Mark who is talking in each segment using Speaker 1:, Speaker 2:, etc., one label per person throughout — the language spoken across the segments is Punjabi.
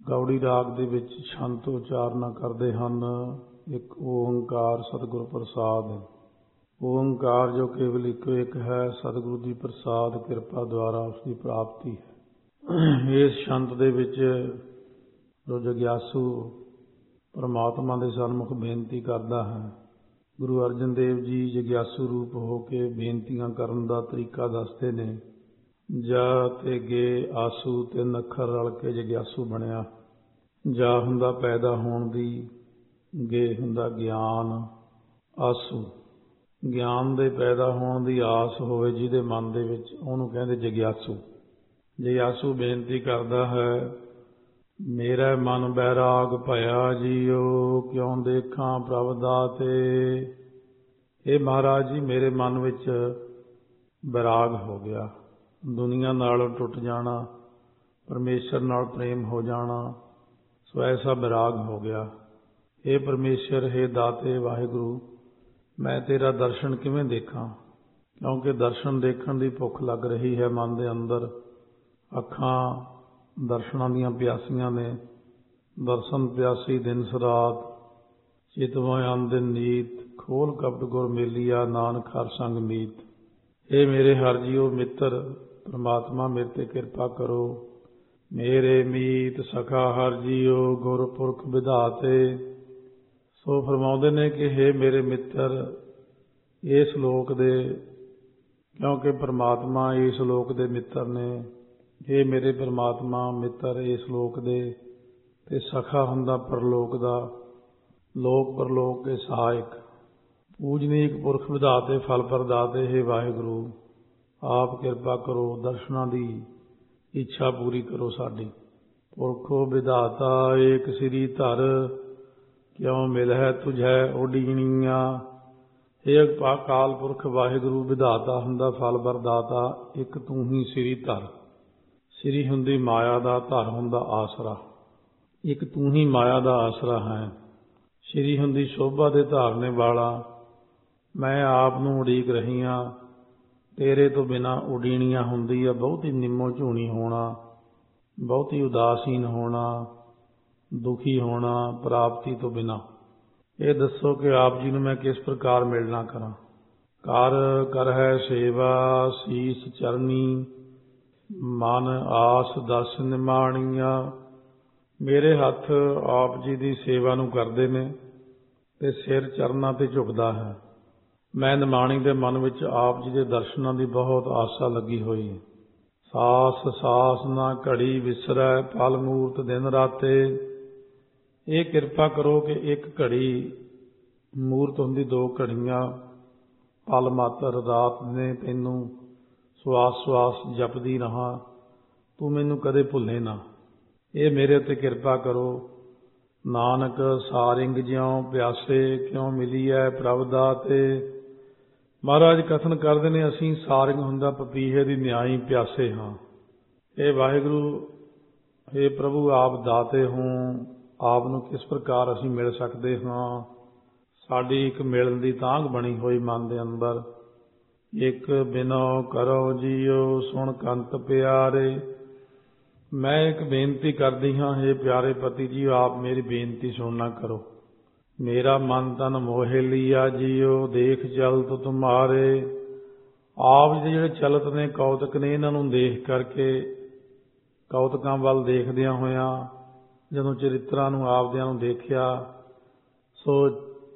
Speaker 1: ਗੌੜੀ ਰਾਗ ਦੇ ਵਿੱਚ ਛੰਤ ਉਚਾਰਨਾ ਕਰਦੇ ਹਨ। ਇੱਕ ਓੰਕਾਰ ਸਤਿਗੁਰ ਪ੍ਰਸਾਦ। ਓੰਕਾਰ ਜੋ ਕੇਵਲ ਇੱਕੋ ਇੱਕ ਹੈ, ਸਤਿਗੁਰੂ ਦੀ ਪ੍ਰਸਾਦ ਕਿਰਪਾ ਦੁਆਰਾ ਉਸ ਦੀ ਪ੍ਰਾਪਤੀ ਹੈ। ਇਸ ਛੰਤ ਦੇ ਵਿੱਚ ਜੋ ਜਗਿਆਸੂ ਪਰਮਾਤਮਾ ਦੇ ਸਨਮੁਖ ਬੇਨਤੀ ਕਰਦਾ ਹੈ, ਗੁਰੂ ਅਰਜਨ ਦੇਵ ਜੀ ਜਗਿਆਸੂ ਰੂਪ ਹੋ ਕੇ ਬੇਨਤੀਆਂ ਕਰਨ ਦਾ ਤਰੀਕਾ ਦੱਸਦੇ ਨੇ। ਜਾ ਤੇ ਗੇ ਆਸੂ ਤਿੰਨ ਅੱਖਰ ਰਲ ਕੇ ਜਗਿਆਸੂ ਬਣਿਆ। ਜਾ ਹੁੰਦਾ ਪੈਦਾ ਹੋਣ ਦੀ, ਗੇ ਹੁੰਦਾ ਗਿਆਨ, ਆਸੂ ਗਿਆਨ ਦੇ ਪੈਦਾ ਹੋਣ ਦੀ ਆਸ ਹੋਵੇ ਜਿਹਦੇ ਮਨ ਦੇ ਵਿੱਚ, ਉਹਨੂੰ ਕਹਿੰਦੇ ਜਗਿਆਸੂ। ਜਗਿਆਸੂ ਬੇਨਤੀ ਕਰਦਾ ਹੈ, ਮੇਰਾ ਮਨ ਬੈਰਾਗ ਭਇਆ ਜੀਓ, ਕਿਉਂ ਦੇਖਾਂ ਪ੍ਰਭ ਦਾਤੇ। ਇਹ ਮਹਾਰਾਜ ਜੀ, ਮੇਰੇ ਮਨ ਵਿੱਚ ਬੈਰਾਗ ਹੋ ਗਿਆ, ਦੁਨੀਆ ਨਾਲੋਂ ਟੁੱਟ ਜਾਣਾ, ਪਰਮੇਸ਼ਰ ਨਾਲ ਪ੍ਰੇਮ ਹੋ ਜਾਣਾ, ਸੋ ਐਸਾ ਬੈਰਾਗ ਹੋ ਗਿਆ। ਇਹ ਪਰਮੇਸ਼ਰ, ਹੈ ਦਾਤੇ ਵਾਹਿਗੁਰੂ, ਮੈਂ ਤੇਰਾ ਦਰਸ਼ਨ ਕਿਵੇਂ ਦੇਖਾਂ? ਕਿਉਂਕਿ ਦਰਸ਼ਨ ਦੇਖਣ ਦੀ ਭੁੱਖ ਲੱਗ ਰਹੀ ਹੈ ਮਨ ਦੇ ਅੰਦਰ। ਅੱਖਾਂ ਦਰਸ਼ਨਾਂ ਦੀਆਂ ਪਿਆਸੀਆਂ ਨੇ। ਦਰਸ਼ਨ ਪਿਆਸੀ ਦਿਨ ਸਰਾਤ, ਚਿਤਵੋਂ ਆਂਦਿਨ ਨੀਤ, ਖੋਲ ਕਪਟ ਗੁਰ ਮੇਲੀਆ, ਨਾਨਕ ਹਰ ਸੰਗ ਮੀਤ। ਇਹ ਮੇਰੇ ਹਰ ਜੀਓ ਮਿੱਤਰ ਪਰਮਾਤਮਾ, ਮੇਰੇ ਤੇ ਕਿਰਪਾ ਕਰੋ। ਮੇਰੇ ਮੀਤ ਸਖਾ ਹਰ ਜੀਓ, ਗੁਰਪੁਰਖ ਵਿਧਾਤੇ। ਸੋ ਫਰਮਾਉਂਦੇ ਨੇ ਕਿ ਹੇ ਮੇਰੇ ਮਿੱਤਰ ਇਸ ਲੋਕ ਦੇ, ਕਿਉਂਕਿ ਪਰਮਾਤਮਾ ਇਸ ਲੋਕ ਦੇ ਮਿੱਤਰ ਨੇ। ਹੇ ਮੇਰੇ ਪਰਮਾਤਮਾ ਮਿੱਤਰ ਇਸ ਲੋਕ ਦੇ, ਤੇ ਸਖਾ ਹੁੰਦਾ ਪਰਲੋਕ ਦਾ, ਲੋਕ ਪਰਲੋਕ ਕੇ ਸਹਾਇਕ। ਪੂਜਨੀਕ ਪੁਰਖ ਵਿਧਾਤੇ ਫਲ ਪ੍ਰਦਾਤੇ, ਹੇ ਵਾਹਿਗੁਰੂ ਆਪ ਕਿਰਪਾ ਕਰੋ, ਦਰਸ਼ਨਾਂ ਦੀ ਇੱਛਾ ਪੂਰੀ ਕਰੋ ਸਾਡੀ। ਪੁਰਖੋ ਵਿਧਾਤਾ ਏਕ ਸ੍ਰੀ ਧਰ, ਕਿਉਂ ਮਿਲ ਹੈ ਤੁਝੈ ਉਡੀਣੀਆਂ। ਇਹ ਅਕਾਲ ਪੁਰਖ ਵਾਹਿਗੁਰੂ ਵਿਧਾਤਾ ਹੁੰਦਾ ਫਲ ਵਰਦਾਤਾ, ਇੱਕ ਤੂੰ ਹੀ ਸ੍ਰੀ ਧਰ। ਸ੍ਰੀ ਹੁੰਦੀ ਮਾਇਆ ਦਾ, ਧਰ ਹੁੰਦਾ ਆਸਰਾ। ਇੱਕ ਤੂੰ ਹੀ ਮਾਇਆ ਦਾ ਆਸਰਾ ਹੈ। ਸ੍ਰੀ ਹੁੰਦੀ ਸ਼ੋਭਾ ਦੇ ਧਾਰਨੇ ਵਾਲਾ। ਮੈਂ ਆਪ ਨੂੰ ਉਡੀਕ ਰਹੀ ਹਾਂ, ਤੇਰੇ ਤੋਂ ਬਿਨਾਂ ਉਡੀਣੀਆਂ ਹੁੰਦੀ ਆ ਬਹੁਤੀ ਨਿੰਮੋ ਝੂਣੀ ਹੋਣਾ, ਬਹੁਤੀ ਉਦਾਸੀਨ ਹੋਣਾ, ਦੁਖੀ ਹੋਣਾ ਪ੍ਰਾਪਤੀ ਤੋਂ ਬਿਨਾਂ। ਇਹ ਦੱਸੋ ਕਿ ਆਪ ਜੀ ਨੂੰ ਮੈਂ ਕਿਸ ਪ੍ਰਕਾਰ ਮਿਲਣਾ ਕਰਾਂ। ਕਰ ਕਰ ਹੈ ਸੇਵਾ ਸੀਸ ਚਰਨੀ, ਮਨ ਆਸ ਦਸ ਨਿਮਾਣੀਆਂ। ਮੇਰੇ ਹੱਥ ਆਪ ਜੀ ਦੀ ਸੇਵਾ ਨੂੰ ਕਰਦੇ ਨੇ ਤੇ ਸਿਰ ਚਰਨਾਂ ਤੇ ਝੁਕਦਾ ਹੈ। ਮੈਂ ਨਿਮਾਣੀ ਦੇ ਮਨ ਵਿੱਚ ਆਪ ਜੀ ਦੇ ਦਰਸ਼ਨਾਂ ਦੀ ਬਹੁਤ ਆਸਾ ਲੱਗੀ ਹੋਈ ਹੈ। ਸਾਸ ਸਾਸ ਨਾ ਘੜੀ ਵਿਸਰੈ, ਫਲ ਮੂਰਤ ਦਿਨ ਰਾਤੇ। ਇਹ ਕਿਰਪਾ ਕਰੋ ਕਿ ਇੱਕ ਘੜੀ, ਮੂਰਤ ਹੁੰਦੀ ਦੋ ਘੜੀਆਂ, ਪਲ ਮਾਤਰ ਰਾਤ ਨੇ ਤੈਨੂੰ ਸਵਾਸ ਸਵਾਸ ਜਪਦੀ ਰਹਾਂ, ਤੂੰ ਮੈਨੂੰ ਕਦੇ ਭੁੱਲੇ ਨਾ। ਇਹ ਮੇਰੇ ਉੱਤੇ ਕਿਰਪਾ ਕਰੋ। ਨਾਨਕ ਸਾਰਿੰਗ ਜਿਉਂ ਪਿਆਸੇ, ਕਿਉਂ ਮਿਲੀ ਹੈ ਪ੍ਰਭ ਦਾਤੇ। ਮਹਾਰਾਜ ਕਥਨ ਕਰਦੇ ਨੇ, ਅਸੀਂ ਸਾਰਿੰਗ ਹੁੰਦਾ ਪਪੀਹੇ ਦੀ ਨਿਆਈ ਪਿਆਸੇ ਹਾਂ। ਇਹ ਵਾਹਿਗੁਰੂ, ਹੇ ਪ੍ਰਭੂ ਆਪ ਦਾਤੇ ਹੋ, ਆਪ ਨੂੰ ਕਿਸ ਪ੍ਰਕਾਰ ਅਸੀਂ ਮਿਲ ਸਕਦੇ ਹਾਂ। ਸਾਡੀ ਇੱਕ ਮਿਲਣ ਦੀ ਤਾਂਘ ਬਣੀ ਹੋਈ ਮਨ ਦੇ ਅੰਦਰ। ਇੱਕ ਬਿਨੋ ਕਰੋ ਜੀਓ, ਸੁਣ ਕੰਤ ਪਿਆਰੇ। ਮੈਂ ਇੱਕ ਬੇਨਤੀ ਕਰਦੀ ਹਾਂ, ਹੇ ਪਿਆਰੇ ਪਤੀ ਜੀ, ਆਪ ਮੇਰੀ ਬੇਨਤੀ ਸੁਣਨਾ ਕਰੋ। ਮੇਰਾ ਮਨ ਤਨ ਮੋਹਿ ਲੀਆ ਜੀਓ, ਦੇਖ ਚਲਤ ਤੁਮਾਰੇ। ਆਪ ਦੇ ਜਿਹੜੇ ਚਲਤ ਨੇ, ਕੌਤਕ ਨੇ, ਇਹਨਾਂ ਨੂੰ ਦੇਖ ਕਰਕੇ, ਕੌਤਕਾਂ ਵੱਲ ਦੇਖਦਿਆਂ ਹੋਇਆਂ ਜਦੋਂ ਚਰਿੱਤਰਾਂ ਨੂੰ ਆਪਦਿਆਂ ਨੂੰ ਦੇਖਿਆ, ਸੋ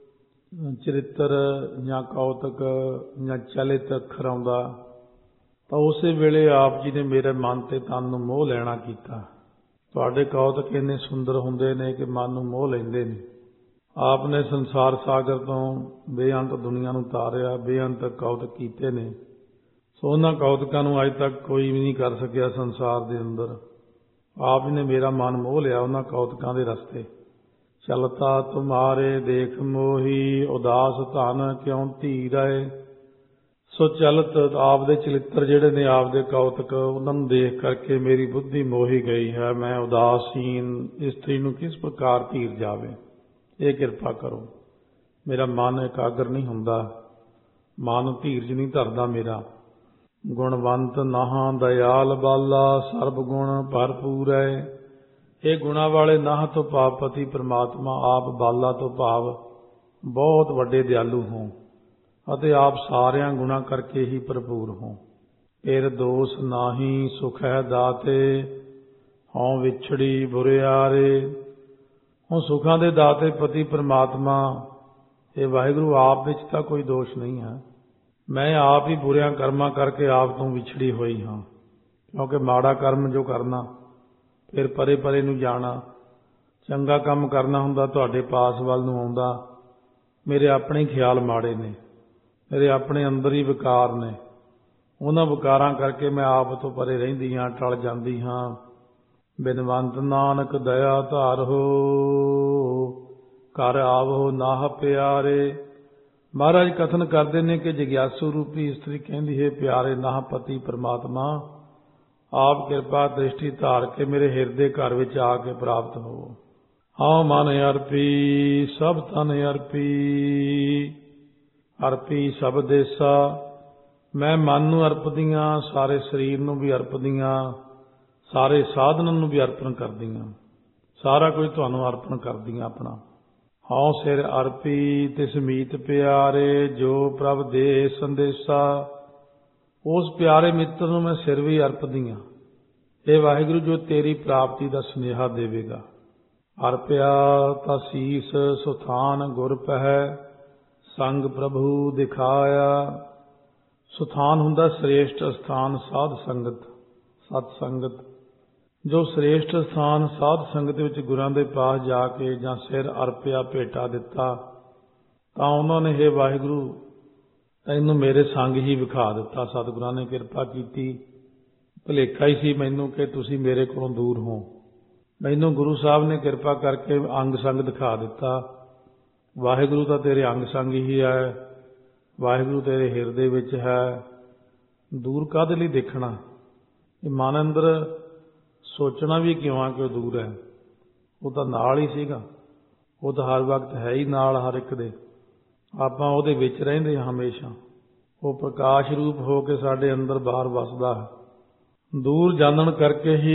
Speaker 1: ਚਰਿੱਤਰ ਜਾਂ ਕੌਤਕ ਜਾਂ ਚਲਿਤ ਅੱਖਰ ਆਉਂਦਾ, ਤਾਂ ਉਸੇ ਵੇਲੇ ਆਪ ਜੀ ਨੇ ਮੇਰੇ ਮਨ ਤੇ ਤਨ ਨੂੰ ਮੋਹ ਲੈਣਾ ਕੀਤਾ। ਤੁਹਾਡੇ ਕੌਤਕ ਇੰਨੇ ਸੁੰਦਰ ਹੁੰਦੇ ਨੇ ਕਿ ਮਨ ਨੂੰ ਮੋਹ ਲੈਂਦੇ ਨੇ। ਆਪ ਨੇ ਸੰਸਾਰ ਸਾਗਰ ਤੋਂ ਬੇਅੰਤ ਦੁਨੀਆ ਨੂੰ ਤਾਰਿਆ, ਬੇਅੰਤ ਕੌਤਕ ਕੀਤੇ ਨੇ। ਸੋ ਉਹਨਾਂ ਕੌਤਕਾਂ ਨੂੰ ਅੱਜ ਤੱਕ ਕੋਈ ਵੀ ਨਹੀਂ ਕਰ ਸਕਿਆ ਸੰਸਾਰ ਦੇ ਅੰਦਰ। ਆਪ ਜੀ ਨੇ ਮੇਰਾ ਮਨ ਮੋਹ ਲਿਆ ਉਹਨਾਂ ਕੌਤਕਾਂ ਦੇ ਰਸਤੇ। ਚਲਤਾ ਤੁਮਾਰੇ ਦੇਖ ਮੋਹੀ, ਉਦਾਸ ਧਨ ਕਿਉਂ ਧੀਰੈ। ਸੋ ਚਲਤ ਆਪ ਦੇ ਚਲਿੱਤਰ ਜਿਹੜੇ ਨੇ, ਆਪ ਦੇ ਕੌਤਕ, ਉਹਨਾਂ ਨੂੰ ਦੇਖ ਕਰਕੇ ਮੇਰੀ ਬੁੱਧੀ ਮੋਹੀ ਗਈ ਹੈ। ਮੈਂ ਉਦਾਸੀਨ ਇਸਤਰੀ ਨੂੰ ਕਿਸ ਪ੍ਰਕਾਰ ਧੀਰ ਜਾਵੇ। ਇਹ ਕਿਰਪਾ ਕਰੋ। ਮੇਰਾ ਮਨ ਇਕਾਗਰ ਨਹੀਂ ਹੁੰਦਾ, ਮਨ ਧੀਰਜ ਨਹੀਂ ਧਰਦਾ ਮੇਰਾ। ਗੁਣਵੰਤ ਨਾਹਾਂ ਦਇਆਲ ਬਾਲਾ, ਸਰਬ ਗੁਣ ਭਰਪੂਰੈ। ਇਹ ਗੁਣਾ ਵਾਲੇ ਨਾਹ ਤੋਂ ਭਾਵ ਪਤੀ ਪ੍ਰਮਾਤਮਾ ਆਪ ਬਾਲਾ ਤੋਂ ਭਾਵ ਬਹੁਤ ਵੱਡੇ ਦਿਆਲੂ ਹੋ ਅਤੇ ਆਪ ਸਾਰਿਆਂ ਗੁਣਾ ਕਰਕੇ ਹੀ ਭਰਪੂਰ ਹੋ। ਫਿਰ ਦੋਸ ਨਾਹੀ ਸੁਖ ਹੈ ਦਾਤੇ, ਹਉ ਵਿਛੜੀ ਬੁਰਿਆਰੇ। ਹੁਣ ਸੁਖਾਂ ਦੇ ਦਾਤੇ ਪਤੀ ਪ੍ਰਮਾਤਮਾ ਇਹ ਵਾਹਿਗੁਰੂ ਆਪ ਵਿੱਚ ਤਾਂ ਕੋਈ ਦੋਸ਼ ਨਹੀਂ ਹੈ। ਮੈਂ ਆਪ ਹੀ ਬੁਰਿਆਂ ਕਰਮਾਂ ਕਰਕੇ ਆਪ ਤੋਂ ਵਿਛੜੀ ਹੋਈ ਹਾਂ, ਕਿਉਂਕਿ ਮਾੜਾ ਕਰਮ ਜੋ ਕਰਨਾ ਫਿਰ ਪਰੇ ਪਰੇ ਨੂੰ ਜਾਣਾ, ਚੰਗਾ ਕੰਮ ਕਰਨਾ ਹੁੰਦਾ ਤੁਹਾਡੇ ਪਾਸ ਵੱਲ ਨੂੰ ਆਉਂਦਾ। ਮੇਰੇ ਆਪਣੇ ਖਿਆਲ ਮਾੜੇ ਨੇ, ਮੇਰੇ ਆਪਣੇ ਅੰਦਰ ਹੀ ਵਿਕਾਰ ਨੇ, ਉਹਨਾਂ ਵਿਕਾਰਾਂ ਕਰਕੇ ਮੈਂ ਆਪ ਤੋਂ ਪਰੇ ਰਹਿੰਦੀ ਹਾਂ, ਟਲ ਜਾਂਦੀ ਹਾਂ। ਬਿਨਵੰਤ ਨਾਨਕ ਦਇਆ ਧਾਰੋ, ਘਰ ਆਵੋ ਨਾਹ ਪਿਆਰੇ। ਮਹਾਰਾਜ ਕਥਨ ਕਰਦੇ ਨੇ ਕਿ ਜਗਿਆਸੂ ਰੂਪੀ ਇਸਤਰੀ ਕਹਿੰਦੀ ਹੈ, ਪਿਆਰੇ ਨਾਹ ਪਤੀ ਪ੍ਰਮਾਤਮਾ ਆਪ ਕਿਰਪਾ ਦ੍ਰਿਸ਼ਟੀ ਧਾਰ ਕੇ ਮੇਰੇ ਹਿਰਦੇ ਘਰ ਵਿੱਚ ਆ ਕੇ ਪ੍ਰਾਪਤ ਹੋਵੋ। ਹਾਂ ਮਨ ਅਰਪੀ ਸਭ ਤਨ ਅਰਪੀ, ਅਰਪੀ ਸਭ ਦੇਸਾ। ਮੈਂ ਮਨ ਨੂੰ ਅਰਪਦੀਆਂ, ਸਾਰੇ ਸਰੀਰ ਨੂੰ ਵੀ ਅਰਪਦੀਆਂ, ਸਾਰੇ ਸਾਧਨਾਂ ਨੂੰ ਵੀ ਅਰਪਣ ਕਰਦੀਆਂ, ਸਾਰਾ ਕੁਝ ਤੁਹਾਨੂੰ ਅਰਪਣ ਕਰਦੀਆਂ ਆਪਣਾ। ਹਉ ਸਿਰ ਅਰਪੀ ਤਿਸ ਮੀਤ ਪਿਆਰੇ, ਜੋ ਪ੍ਰਭ ਦੇ ਸੰਦੇਸ਼ਾ। ਉਸ ਪਿਆਰੇ ਮਿੱਤਰ ਨੂੰ ਮੈਂ ਸਿਰ ਵੀ ਅਰਪਦੀ ਹਾਂ, ਇਹ ਵਾਹਿਗੁਰੂ ਜੋ ਤੇਰੀ ਪ੍ਰਾਪਤੀ ਦਾ ਸੁਨੇਹਾ ਦੇਵੇਗਾ। ਅਰਪਿਆ ਤਾਂ ਸੀਸ ਸੁਥਾਨ ਗੁਰ ਪਹਿ, ਸੰਗ ਪ੍ਰਭੂ ਦਿਖਾਇਆ। ਸੁਥਾਨ ਹੁੰਦਾ ਸ੍ਰੇਸ਼ਟ ਸਥਾਨ, ਸਾਧ ਸੰਗਤ, ਸਤ ਸੰਗਤ। ਜੋ ਸ੍ਰੇਸ਼ਟ ਸਥਾਨ ਸਾਧ ਸੰਗਤ ਵਿੱਚ ਗੁਰਾਂ ਦੇ ਪਾਸ ਜਾ ਕੇ ਜਾਂ ਸਿਰ ਅਰਪਿਆ, ਭੇਟਾ ਦਿੱਤਾ, ਤਾਂ ਉਹਨਾਂ ਨੇ ਇਹ ਵਾਹਿਗੁਰੂ ਤੈਨੂੰ ਮੇਰੇ ਸੰਗ ਹੀ ਵਿਖਾ ਦਿੱਤਾ। ਸਤਿਗੁਰਾਂ ਨੇ ਕਿਰਪਾ ਕੀਤੀ। ਭੁਲੇਖਾ ਹੀ ਸੀ ਮੈਨੂੰ ਕਿ ਤੁਸੀਂ ਮੇਰੇ ਕੋਲੋਂ ਦੂਰ ਹੋ। ਮੈਨੂੰ ਗੁਰੂ ਸਾਹਿਬ ਨੇ ਕਿਰਪਾ ਕਰਕੇ ਅੰਗ ਸੰਗ ਦਿਖਾ ਦਿੱਤਾ। ਵਾਹਿਗੁਰੂ ਤਾਂ ਤੇਰੇ ਅੰਗ ਸੰਗ ਹੀ ਹੈ, ਵਾਹਿਗੁਰੂ ਤੇਰੇ ਹਿਰਦੇ ਵਿੱਚ ਹੈ। ਦੂਰ ਕਾਹਦੇ ਲਈ ਦੇਖਣਾ? ਇਹ ਮਨ ਅੰਦਰ ਸੋਚਣਾ ਵੀ ਕਿਉਂ ਆ ਕਿ ਉਹ ਦੂਰ ਹੈ? ਉਹ ਤਾਂ ਨਾਲ ਹੀ ਸੀਗਾ, ਉਹ ਤਾਂ ਹਰ ਵਕਤ ਹੈ ਹੀ ਨਾਲ ਹਰ ਇੱਕ ਦੇ। ਆਪਾਂ ਉਹਦੇ ਵਿੱਚ ਰਹਿੰਦੇ ਹਾਂ ਹਮੇਸ਼ਾ। ਉਹ ਪ੍ਰਕਾਸ਼ ਰੂਪ ਹੋ ਕੇ ਸਾਡੇ ਅੰਦਰ ਬਾਹਰ ਵਸਦਾ ਹੈ। ਦੂਰ ਜਾਣਨ ਕਰਕੇ ਹੀ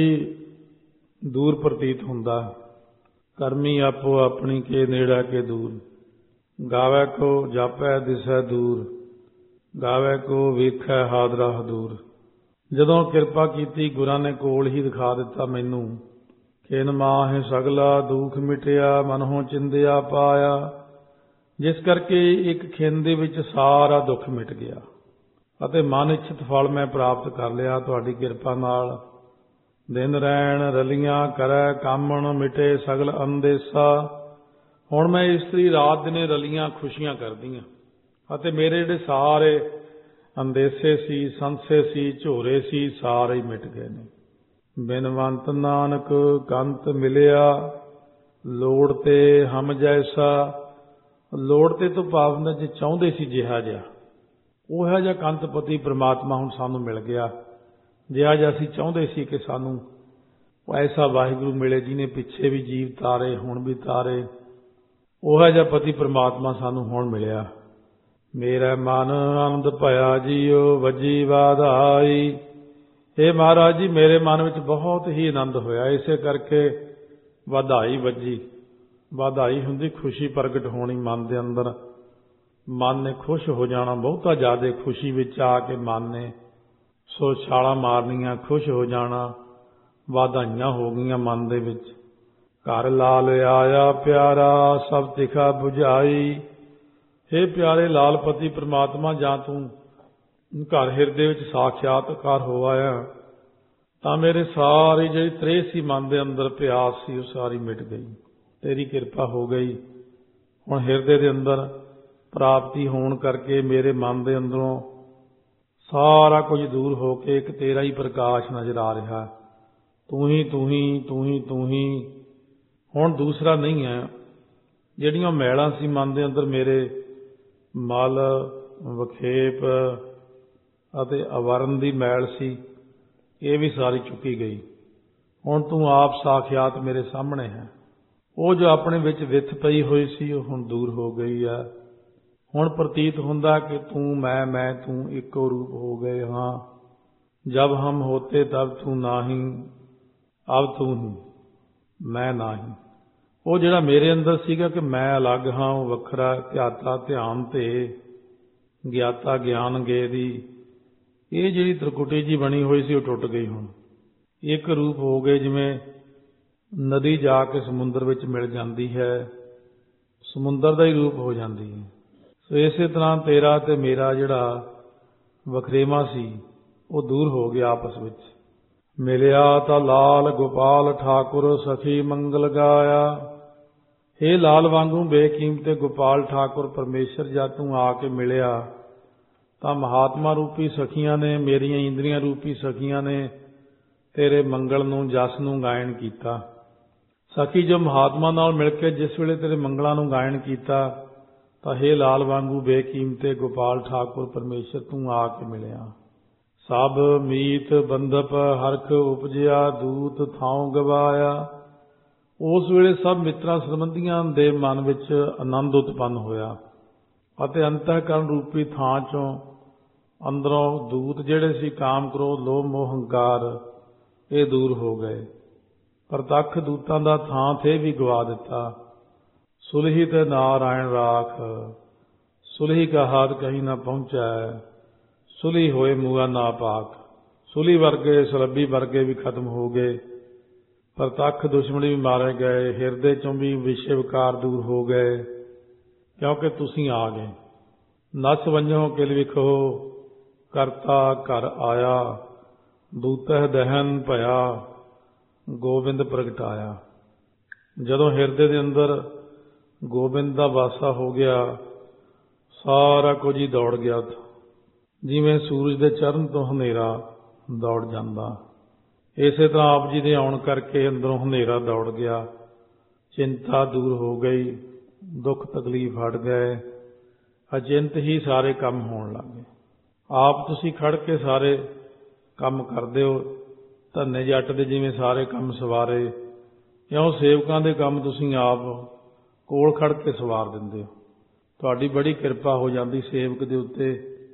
Speaker 1: ਦੂਰ ਪ੍ਰਤੀਤ ਹੁੰਦਾ। ਕਰਮੀ ਆਪੋ ਆਪਣੀ ਕੇ ਨੇੜਾ ਕੇ ਦੂਰ, ਗਾਵੈ ਕੋ ਜਾਪੈ ਦਿਸੈ ਦੂਰ, ਗਾਵੈ ਕੋ ਵੇਖੈ ਹਾਦਰਾ ਹਦੂਰ। ਜਦੋਂ ਕਿਰਪਾ ਕੀਤੀ ਗੁਰਾਂ ਨੇ ਕੋਲ ਹੀ ਦਿਖਾ ਦਿੱਤਾ ਮੈਨੂੰ, ਖਿਨ ਮਾਹਿ ਸਗਲਾ ਦੁੱਖ ਮਿਟਿਆ, ਮਨਹੁ ਚਿੰਦਿਆ ਪਾਇਆ। ਜਿਸ ਕਰਕੇ ਇੱਕ ਖਿਨ ਦੇ ਵਿੱਚ ਸਾਰਾ ਦੁੱਖ ਮਿਟ ਗਿਆ ਅਤੇ ਮਨ ਇੱਛਤ ਫਲ ਮੈਂ ਪ੍ਰਾਪਤ ਕਰ ਲਿਆ ਤੁਹਾਡੀ ਕਿਰਪਾ ਨਾਲ। ਦਿਨ ਰੈਣ ਰਲੀਆਂ ਕਰੈ ਕਾਮਣ, ਮਿਟੇ ਸਗਲ ਅੰਦੇਸਾ। ਹੁਣ ਮੈਂ ਇਸਤਰੀ ਰਾਤ ਦਿਨੇ ਰਲੀਆਂ ਖੁਸ਼ੀਆਂ ਕਰਦੀ ਹਾਂ ਅਤੇ ਮੇਰੇ ਜਿਹੜੇ ਸਾਰੇ ਅੰਦੇਸੇ ਸੀ, ਸੰਸੇ ਸੀ, ਝੋਰੇ ਸੀ, ਸਾਰੇ ਹੀ ਮਿਟ ਗਏ ਨੇ। ਬਿਨਵੰਤ ਨਾਨਕ ਕੰਤ ਮਿਲਿਆ, ਲੋੜ ਤੇ ਹਮ ਜੈਸਾ। ਲੋੜ ਤੇ ਤੋਂ ਭਾਵ ਹੁੰਦਾ ਜੇ ਚਾਹੁੰਦੇ ਸੀ ਜਿਹਾ ਜਿਹਾ, ਉਹ ਜਿਹਾ ਕੰਤਪਤੀ ਪ੍ਰਮਾਤਮਾ ਹੁਣ ਸਾਨੂੰ ਮਿਲ ਗਿਆ। ਜਿਹਾ ਜਿਹਾ ਅਸੀਂ ਚਾਹੁੰਦੇ ਸੀ ਕਿ ਸਾਨੂੰ ਐਸਾ ਵਾਹਿਗੁਰੂ ਮਿਲੇ ਜਿਹਨੇ ਪਿੱਛੇ ਵੀ ਜੀਵ ਤਾਰੇ, ਹੁਣ ਵੀ ਤਾਰੇ। ਉਹ ਜਿਹਾ ਪਤੀ ਪ੍ਰਮਾਤਮਾ ਸਾਨੂੰ ਹੁਣ ਮਿਲਿਆ। ਮੇਰਾ ਮਨ ਆਨੰਦ ਭਇਆ ਜੀਓ, ਵੱਜੀ ਵਾਧਾਈ। ਇਹ ਮਹਾਰਾਜ ਜੀ ਮੇਰੇ ਮਨ ਵਿੱਚ ਬਹੁਤ ਹੀ ਆਨੰਦ ਹੋਇਆ, ਇਸੇ ਕਰਕੇ ਵਧਾਈ ਵੱਜੀ। ਵਧਾਈ ਹੁੰਦੀ ਖੁਸ਼ੀ ਪ੍ਰਗਟ ਹੋਣੀ ਮਨ ਦੇ ਅੰਦਰ। ਮਨ ਨੇ ਖੁਸ਼ ਹੋ ਜਾਣਾ, ਬਹੁਤਾ ਜ਼ਿਆਦਾ ਖੁਸ਼ੀ ਵਿੱਚ ਆ ਕੇ ਮਨ ਨੇ ਸੋ ਛਾਲਾਂ ਮਾਰਨੀਆਂ, ਖੁਸ਼ ਹੋ ਜਾਣਾ। ਵਧਾਈਆਂ ਹੋ ਗਈਆਂ ਮਨ ਦੇ ਵਿੱਚ। ਘਰ ਲਾਲ ਆਇਆ ਪਿਆਰਾ, ਸਭ ਤਿਖਾ ਬੁਝਾਈ। हे ਪਿਆਰੇ ਲਾਲ ਪਤੀ ਪ੍ਰਮਾਤਮਾ, ਜਾਂ ਤੂੰ ਘਰ ਹਿਰਦੇ ਵਿੱਚ ਸਾਖਿਆਤਕਾਰ ਹੋ ਆਇਆ ਤਾਂ ਮੇਰੇ ਸਾਰੀ ਜਿਹੜੀ ਤ੍ਰੇਹ ਸੀ ਮਨ ਦੇ ਅੰਦਰ, ਪਿਆਸ ਸੀ, ਉਹ ਸਾਰੀ ਮਿਟ ਗਈ। ਤੇਰੀ ਕਿਰਪਾ ਹੋ ਗਈ। ਹੁਣ ਹਿਰਦੇ ਦੇ ਅੰਦਰ ਪ੍ਰਾਪਤੀ ਹੋਣ ਕਰਕੇ ਮੇਰੇ ਮਨ ਦੇ ਅੰਦਰੋਂ ਸਾਰਾ ਕੁਝ ਦੂਰ ਹੋ ਕੇ ਇੱਕ ਤੇਰਾ ਹੀ ਪ੍ਰਕਾਸ਼ ਨਜ਼ਰ ਆ ਰਿਹਾ। ਤੂੰ ਹੀ ਤੂੰ ਹੀ ਤੂੰ ਹੀ ਤੂੰ ਹੀ, ਹੁਣ ਦੂਸਰਾ ਨਹੀਂ ਹੈ। ਜਿਹੜੀਆਂ ਮੈਲਾਂ ਸੀ ਮਨ ਦੇ ਅੰਦਰ, ਮੇਰੇ ਮਲ ਵਿਖੇਪ ਅਤੇ ਅਵਰਨ ਦੀ ਮੈਲ ਸੀ, ਇਹ ਵੀ ਸਾਰੀ ਚੁੱਕੀ ਗਈ। ਹੁਣ ਤੂੰ ਆਪ ਸਾਖਿਆਤ ਮੇਰੇ ਸਾਹਮਣੇ ਹੈ। ਉਹ ਜੋ ਆਪਣੇ ਵਿੱਚ ਵਿੱਥ ਪਈ ਹੋਈ ਸੀ, ਉਹ ਹੁਣ ਦੂਰ ਹੋ ਗਈ ਹੈ। ਹੁਣ ਪ੍ਰਤੀਤ ਹੁੰਦਾ ਕਿ ਤੂੰ ਮੈਂ ਤੂੰ ਇੱਕੋ ਰੂਪ ਹੋ ਗਏ ਹਾਂ। ਜਬ ਹਮ ਹੋਤੇ ਤਬ ਤੂੰ ਨਾਹੀਂ, ਅਬ ਤੂੰ ਹੀ। ਮੈਂ ਨਹੀਂ। ਉਹ ਜਿਹੜਾ ਮੇਰੇ ਅੰਦਰ ਸੀਗਾ ਕਿ ਮੈਂ ਅਲੱਗ ਹਾਂ, ਉਹ ਵੱਖਰਾ, ਧਿਆਤਾ ਧਿਆਨ ਤੇ ਗਿਆਤਾ ਗਿਆਨ ਗੇ ਦੀ, ਇਹ ਜਿਹੜੀ ਤ੍ਰਿਕੁਟੀ ਜੀ ਬਣੀ ਹੋਈ ਸੀ ਉਹ ਟੁੱਟ ਗਈ। ਹੁਣ ਇੱਕ ਰੂਪ ਹੋ ਗਏ, ਜਿਵੇਂ ਨਦੀ ਜਾ ਕੇ ਸਮੁੰਦਰ ਵਿੱਚ ਮਿਲ ਜਾਂਦੀ ਹੈ, ਸਮੁੰਦਰ ਦਾ ਹੀ ਰੂਪ ਹੋ ਜਾਂਦੀ ਹੈ। ਸੋ ਇਸੇ ਤਰ੍ਹਾਂ ਤੇਰਾ ਤੇ ਮੇਰਾ ਜਿਹੜਾ ਵਖਰੇਵਾਂ ਸੀ ਉਹ ਦੂਰ ਹੋ ਗਿਆ ਆਪਸ ਵਿੱਚ। ਮਿਲਿਆ ਤਾਂ ਲਾਲ ਗੋਪਾਲ ਠਾਕੁਰ ਸਖੀ ਮੰਗਲ ਗਾਇਆ। ਇਹ ਲਾਲ ਵਾਂਗੂ ਬੇਕੀਮਤੇ ਗੋਪਾਲ ਠਾਕੁਰ ਪਰਮੇਸ਼ਰ, ਜਦ ਤੂੰ ਆ ਕੇ ਮਿਲਿਆ ਤਾਂ ਮਹਾਤਮਾ ਰੂਪੀ ਸਖੀਆਂ ਨੇ, ਮੇਰੀਆਂ ਇੰਦਰੀਆਂ ਰੂਪੀ ਸਖੀਆਂ ਨੇ ਤੇਰੇ ਮੰਗਲ ਨੂੰ, ਜਸ ਨੂੰ ਗਾਇਨ ਕੀਤਾ। ਸਖੀ ਜੋ ਮਹਾਤਮਾ ਨਾਲ ਮਿਲ ਕੇ ਜਿਸ ਵੇਲੇ ਤੇਰੇ ਮੰਗਲਾਂ ਨੂੰ ਗਾਇਨ ਕੀਤਾ ਤਾਂ ਹੇ ਲਾਲ ਵਾਂਗੂ ਬੇਕੀਮਤੇ ਗੋਪਾਲ ਠਾਕੁਰ ਪਰਮੇਸ਼ਰ, ਤੂੰ ਆ ਕੇ ਮਿਲਿਆ। ਸਭ ਮੀਤ ਬੰਧਪ ਹਰਖ ਉਪਜਿਆ, ਦੂਤ ਥਾਉ ਗਵਾਇਆ। ਉਸ ਵੇਲੇ ਸਭ ਮਿੱਤਰਾਂ ਸੰਬੰਧੀਆਂ ਦੇ ਮਨ ਵਿੱਚ ਆਨੰਦ ਉਤਪੰਨ ਹੋਇਆ ਅਤੇ ਅੰਤःਕਰਨ ਰੂਪੀ ਥਾਂ ਚੋਂ ਅੰਦਰੋਂ ਦੂਤ ਜਿਹੜੇ ਸੀ, ਕਾਮ ਕ੍ਰੋਧ ਲੋਭ ਮੋਹ ਹੰਕਾਰ, ਇਹ ਦੂਰ ਹੋ ਗਏ। ਪ੍ਰਤੱਖ ਦੂਤਾਂ ਦਾ ਥਾਂ ਤੇ ਵੀ ਗਵਾ ਦਿੱਤਾ। ਸੁਲਹੀ ਤੇ ਨਾਰਾਇਣ ਰਾਖ, ਸੁਲਹੀ ਕਾ ਹਾਥ ਕਹੀਂ ਨਾ ਪਹੁੰਚੈ, ਸੁਲਹੀ ਹੋਏ ਮੂਆ ਨਾ ਪਾਕ। ਸੁਲਹੀ ਵਰਗੇ ਸੁਲੱਭੀ ਵਰਗੇ ਵੀ ਖਤਮ ਹੋ ਗਏ, ਪ੍ਰਤੱਖ ਦੁਸ਼ਮਣੀ ਵੀ ਮਾਰੇ ਗਏ, ਹਿਰਦੇ ਚੋਂ ਵੀ ਵਿਸ਼ੇ ਵਿਕਾਰ ਦੂਰ ਹੋ ਗਏ, ਕਿਉਂਕਿ ਤੁਸੀਂ ਆ ਗਏ। ਨਸ ਵੰਝੋ ਕਿਲ ਵਿਖੋ, ਕਰਤਾ ਘਰ ਆਇਆ, ਦੂਤਹਿ ਦਹਨ ਭਇਆ, ਗੋਬਿੰਦ ਪ੍ਰਗਟਾਇਆ। ਜਦੋਂ ਹਿਰਦੇ ਦੇ ਅੰਦਰ ਗੋਬਿੰਦ ਦਾ ਵਾਸਾ ਹੋ ਗਿਆ, ਸਾਰਾ ਕੁਝ ਹੀ ਦੌੜ ਗਿਆ। ਜਿਵੇਂ ਸੂਰਜ ਦੇ ਚੜ੍ਹਨ ਤੋਂ ਹਨੇਰਾ ਦੌੜ ਜਾਂਦਾ, ਇਸੇ ਤਰ੍ਹਾਂ ਆਪ ਜੀ ਦੇ ਆਉਣ ਕਰਕੇ ਅੰਦਰੋਂ ਹਨੇਰਾ ਦੌੜ ਗਿਆ, ਚਿੰਤਾ ਦੂਰ ਹੋ ਗਈ, ਦੁੱਖ ਤਕਲੀਫ ਹਟ ਗਏ, ਅਚਿੰਤ ਹੀ ਸਾਰੇ ਕੰਮ ਹੋਣ ਲੱਗ ਗਏ। ਆਪ ਤੁਸੀਂ ਖੜ ਕੇ ਸਾਰੇ ਕੰਮ ਕਰਦੇ ਹੋ। ਧੰਨੇ ਜੱਟ ਦੇ ਜਿਵੇਂ ਸਾਰੇ ਕੰਮ ਸਵਾਰੇ, ਇਉਂ ਸੇਵਕਾਂ ਦੇ ਕੰਮ ਤੁਸੀਂ ਆਪ ਕੋਲ ਖੜ ਕੇ ਸਵਾਰ ਦਿੰਦੇ ਹੋ। ਤੁਹਾਡੀ ਬੜੀ ਕਿਰਪਾ ਹੋ ਜਾਂਦੀ ਸੇਵਕ ਦੇ ਉੱਤੇ,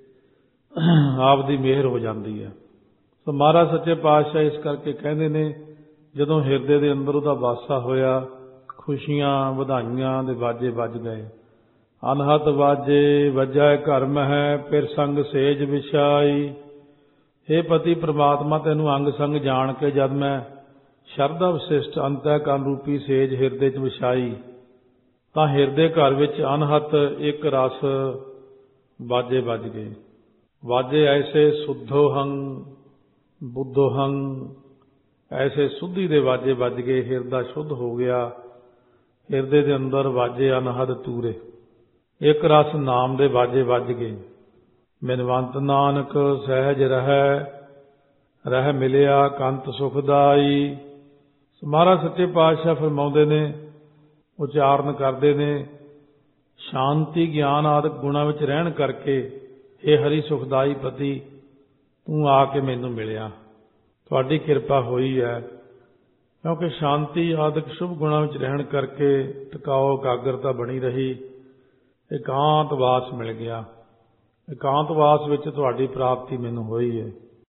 Speaker 1: ਆਪ ਦੀ ਮਿਹਰ ਹੋ ਜਾਂਦੀ ਹੈ। ਸੋ ਮਹਾਰਾਜ ਸੱਚੇ ਪਾਤਸ਼ਾਹ ਇਸ ਕਰਕੇ ਕਹਿੰਦੇ ਨੇ, ਜਦੋਂ ਹਿਰਦੇ ਦੇ ਅੰਦਰ ਉਹਦਾ ਵਾਸਾ ਹੋਇਆ, ਖੁਸ਼ੀਆਂ ਵਧਾਈਆਂ ਦੇ ਵਾਜੇ ਵੱਜ ਗਏ। ਅਨਹਤ ਵਾਜੇ ਵੱਜੈ ਘਰ ਮਹਿ, ਫਿਰ ਸੰਗ ਸੇਜ ਵਿਛਾਈ। ਹੇ ਪਤੀ ਪ੍ਰਮਾਤਮਾ, ਤੈਨੂੰ ਅੰਗ ਸੰਗ ਜਾਣ ਕੇ ਜਦ ਮੈਂ ਸ਼ਰਧਾ ਵਿਸ਼ਿਸ਼ਟ ਅੰਤःਕਰਨ ਰੂਪੀ ਸੇਜ ਹਿਰਦੇ 'ਚ ਵਿਛਾਈ ਤਾਂ ਹਿਰਦੇ ਘਰ ਵਿੱਚ ਅਨਹਤ ਇੱਕ ਰਸ ਵਾਜੇ ਵੱਜ ਗਏ। ਵਾਜੇ ਐਸੇ ਸੁੱਧੋਹੰ ਬੁੱਧੋਹੰ, ਐਸੇ ਸੁੱਧੀ ਦੇ ਵਾਜੇ ਵੱਜ ਗਏ, ਹਿਰਦਾ ਸ਼ੁੱਧ ਹੋ ਗਿਆ। ਹਿਰਦੇ ਦੇ ਅੰਦਰ ਵਾਜੇ ਅਨਹਦ ਤੂਰੇ, ਇੱਕ ਰਸ ਨਾਮ ਦੇ ਵਾਜੇ ਵੱਜ ਗਏ। ਮਿਨਵੰਤ ਨਾਨਕ ਸਹਿਜ ਰਹਿ ਮਿਲਿਆ ਕੰਤ ਸੁਖਦਾਈ। ਮਹਾਰਾਜ ਸੱਚੇ ਪਾਤਸ਼ਾਹ ਫਰਮਾਉਂਦੇ ਨੇ, ਉਚਾਰਨ ਕਰਦੇ ਨੇ, ਸ਼ਾਂਤੀ ਗਿਆਨ ਆਦਿਕ ਗੁਣਾਂ ਵਿੱਚ ਰਹਿਣ ਕਰਕੇ ਇਹ ਹਰੀ ਸੁਖਦਾਈ ਪਤੀ, ਤੂੰ ਆ ਕੇ ਮੈਨੂੰ ਮਿਲਿਆ। ਤੁਹਾਡੀ ਕਿਰਪਾ ਹੋਈ ਹੈ, ਕਿਉਂਕਿ ਸ਼ਾਂਤੀ ਆਦਿਕ ਸ਼ੁਭ ਗੁਣਾਂ ਵਿੱਚ ਰਹਿਣ ਕਰਕੇ ਟਿਕਾਓ ਇਕਾਗਰਤਾ ਬਣੀ ਰਹੀ, ਇਕਾਂਤਵਾਸ ਮਿਲ ਗਿਆ। ਇਕਾਂਤਵਾਸ ਵਿੱਚ ਤੁਹਾਡੀ ਪ੍ਰਾਪਤੀ ਮੈਨੂੰ ਹੋਈ ਹੈ।